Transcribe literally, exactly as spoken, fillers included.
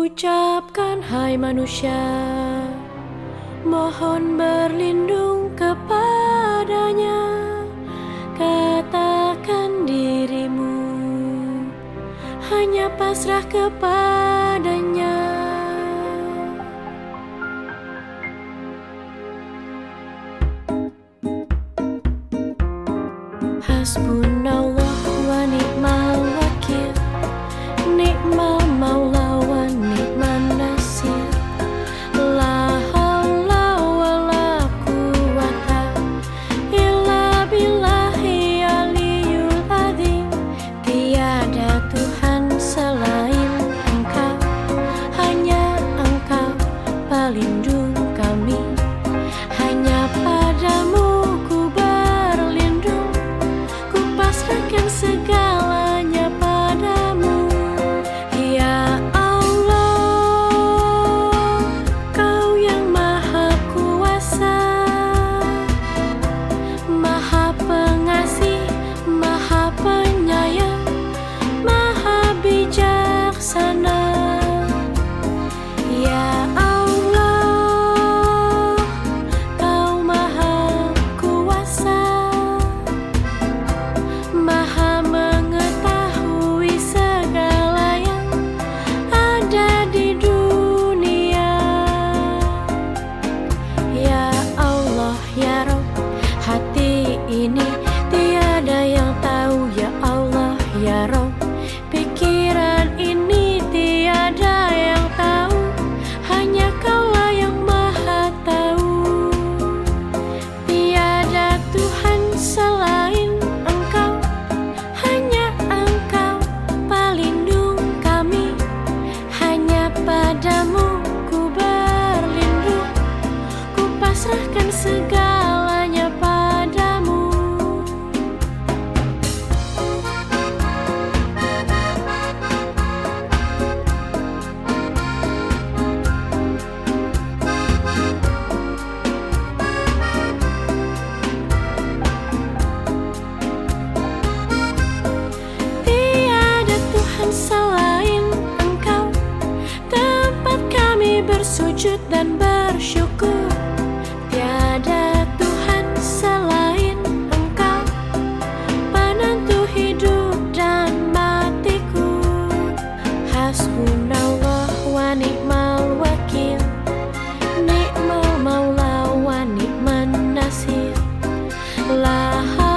Ucapkan hai manusia, mohon berlindung kepadanya. Katakan dirimu hanya pasrah kepadanya. Hasbunallah wa ni'mal wakil, ni'mal maula wa ni'man nasir. La haula wa la quwata illa billahi aliyul azim. Tiada Tuhan selain Engkau, hanya Engkau pelindung kami. Hanya padamu ku berlindung, ku pasrahkan segalanya padamu. Ya Allah, Kau yang maha kuasa, maha pengasih, maha penyayang, maha bijaksana. Ya Allah, Kau maha kuasa, maha mengetahui segala yang ada di dunia. Ya Allah, ya Rabb, hati ini tiada yang tahu. Ya Allah, ya Rabb, pikiran ini tiada yang tahu. Hanya Kaulah yang maha tahu. Tiada Tuhan selain Engkau, hanya Engkau pelindung kami. Hanya padamu ku berlindung, ku pasrahkan segalanya padamu. Tiada Tuhan selain Engkau, tempat kami bersujud dan bersyukur. Tiada Tuhan selain Engkau, penentu hidup dan matiku. Hasbunallah wa ni'mal wakil, ni'mal maula wa ni'man nasir. La